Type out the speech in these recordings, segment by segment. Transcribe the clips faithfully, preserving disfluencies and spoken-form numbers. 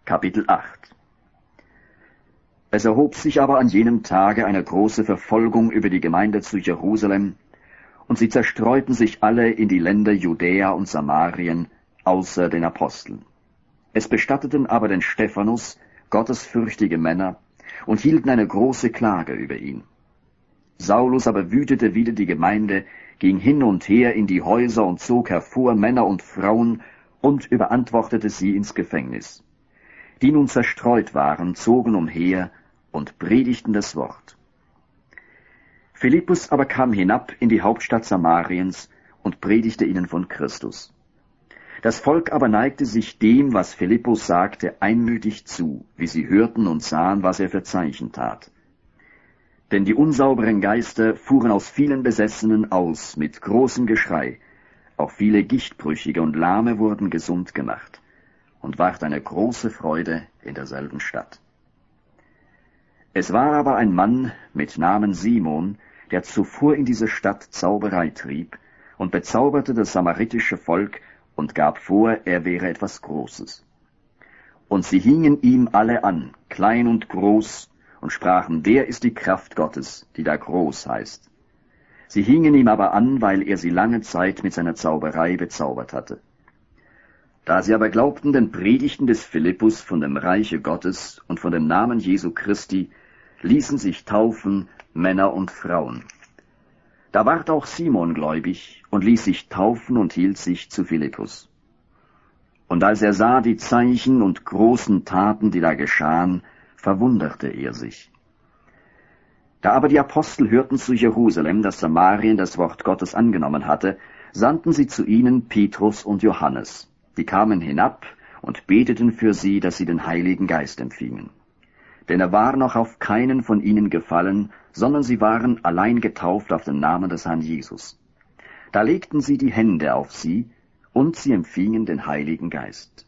Kapitel acht. Es erhob sich aber an jenem Tage eine große Verfolgung über die Gemeinde zu Jerusalem, und sie zerstreuten sich alle in die Länder Judäa und Samarien, außer den Aposteln. Es bestatteten aber den Stephanus gottesfürchtige Männer und hielten eine große Klage über ihn. Saulus aber wütete wider die Gemeinde, ging hin und her in die Häuser und zog hervor Männer und Frauen und überantwortete sie ins Gefängnis. Die nun zerstreut waren, zogen umher und predigten das Wort. Philippus aber kam hinab in die Hauptstadt Samariens und predigte ihnen von Christus. Das Volk aber neigte sich dem, was Philippus sagte, einmütig zu, wie sie hörten und sahen, was er für Zeichen tat. Denn die unsauberen Geister fuhren aus vielen Besessenen aus mit großem Geschrei, auch viele Gichtbrüchige und Lahme wurden gesund gemacht, und ward eine große Freude in derselben Stadt. Es war aber ein Mann mit Namen Simon, der zuvor in diese Stadt Zauberei trieb und bezauberte das samaritische Volk und gab vor, er wäre etwas Großes. Und sie hingen ihm alle an, klein und groß, und sprachen, der ist die Kraft Gottes, die da groß heißt. Sie hingen ihm aber an, weil er sie lange Zeit mit seiner Zauberei bezaubert hatte. Da sie aber glaubten den Predigten des Philippus von dem Reiche Gottes und von dem Namen Jesu Christi, ließen sich taufen Männer und Frauen. Da ward auch Simon gläubig und ließ sich taufen und hielt sich zu Philippus. Und als er sah die Zeichen und großen Taten, die da geschahen, verwunderte er sich. Da aber die Apostel hörten zu Jerusalem, dass Samarien das Wort Gottes angenommen hatte, sandten sie zu ihnen Petrus und Johannes. Die kamen hinab und beteten für sie, dass sie den Heiligen Geist empfingen. Denn er war noch auf keinen von ihnen gefallen, sondern sie waren allein getauft auf den Namen des Herrn Jesus. Da legten sie die Hände auf sie, und sie empfingen den Heiligen Geist.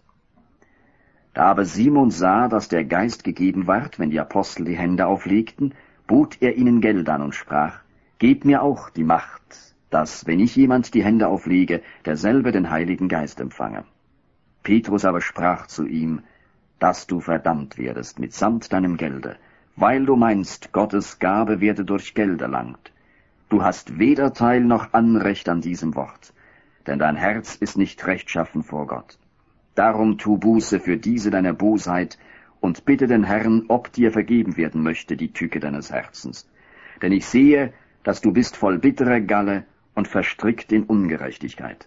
Da aber Simon sah, dass der Geist gegeben ward, wenn die Apostel die Hände auflegten, bot er ihnen Geld an und sprach, Gebt mir auch die Macht, dass, wenn ich jemand die Hände auflege, derselbe den Heiligen Geist empfange. Petrus aber sprach zu ihm, dass du verdammt werdest mitsamt deinem Gelde, weil du meinst, Gottes Gabe werde durch Geld erlangt. Du hast weder Teil noch Anrecht an diesem Wort, denn dein Herz ist nicht rechtschaffen vor Gott. Darum tu Buße für diese deine Bosheit und bitte den Herrn, ob dir vergeben werden möchte die Tücke deines Herzens. Denn ich sehe, dass du bist voll bitterer Galle und verstrickt in Ungerechtigkeit.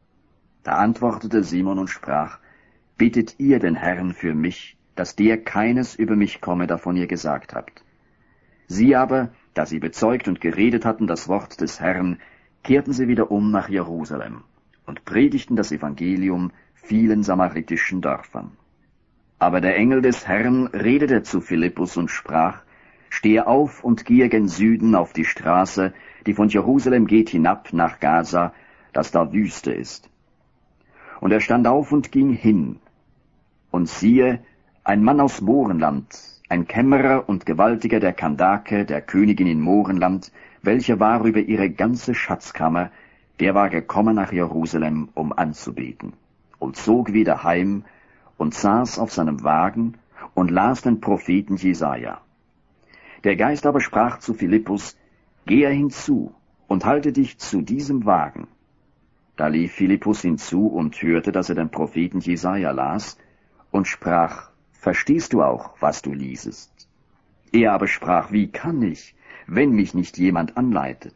Da antwortete Simon und sprach, Bittet ihr den Herrn für mich, dass der keines über mich komme, davon ihr gesagt habt. Sie aber, da sie bezeugt und geredet hatten das Wort des Herrn, kehrten sie wieder um nach Jerusalem und predigten das Evangelium vielen samaritischen Dörfern. Aber der Engel des Herrn redete zu Philippus und sprach, Stehe auf und gehe gen Süden auf die Straße, die von Jerusalem geht hinab nach Gaza, das da Wüste ist. Und er stand auf und ging hin. Und siehe, ein Mann aus Mohrenland, ein Kämmerer und Gewaltiger der Kandake, der Königin in Mohrenland, welcher war über ihre ganze Schatzkammer, der war gekommen nach Jerusalem, um anzubeten, und zog wieder heim und saß auf seinem Wagen und las den Propheten Jesaja. Der Geist aber sprach zu Philippus, Gehe hinzu und halte dich zu diesem Wagen. Da lief Philippus hinzu und hörte, dass er den Propheten Jesaja las, und sprach, Verstehst du auch, was du liesest? Er aber sprach, Wie kann ich, wenn mich nicht jemand anleitet?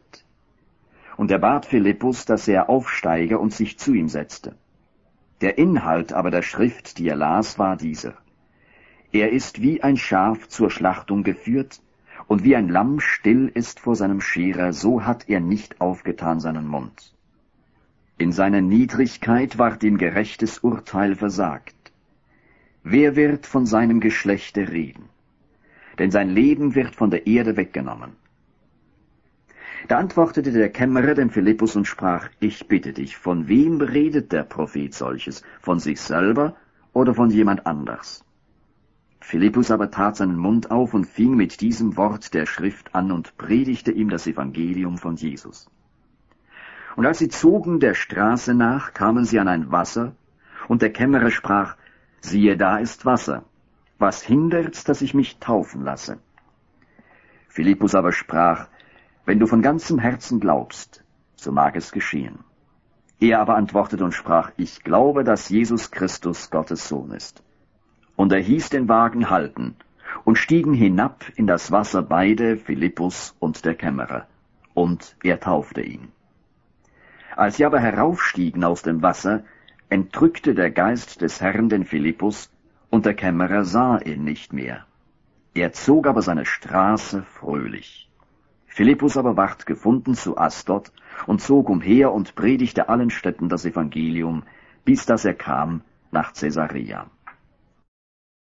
Und er bat Philippus, dass er aufsteige und sich zu ihm setzte. Der Inhalt aber der Schrift, die er las, war dieser. Er ist wie ein Schaf zur Schlachtung geführt, und wie ein Lamm still ist vor seinem Scherer, so hat er nicht aufgetan seinen Mund. In seiner Niedrigkeit ward ihm gerechtes Urteil versagt. Wer wird von seinem Geschlechte reden? Denn sein Leben wird von der Erde weggenommen. Da antwortete der Kämmerer dem Philippus und sprach, Ich bitte dich, von wem redet der Prophet solches? Von sich selber oder von jemand anders? Philippus aber tat seinen Mund auf und fing mit diesem Wort der Schrift an und predigte ihm das Evangelium von Jesus. Und als sie zogen der Straße nach, kamen sie an ein Wasser, und der Kämmerer sprach, siehe, da ist Wasser. Was hindert, dass ich mich taufen lasse? Philippus aber sprach, wenn du von ganzem Herzen glaubst, so mag es geschehen. Er aber antwortete und sprach, ich glaube, dass Jesus Christus Gottes Sohn ist. Und er hieß den Wagen halten, und stiegen hinab in das Wasser beide, Philippus und der Kämmerer, und er taufte ihn. Als sie aber heraufstiegen aus dem Wasser, entrückte der Geist des Herrn den Philippus, und der Kämmerer sah ihn nicht mehr. Er zog aber seine Straße fröhlich. Philippus aber ward gefunden zu Asdod und zog umher und predigte allen Städten das Evangelium, bis dass er kam nach Caesarea.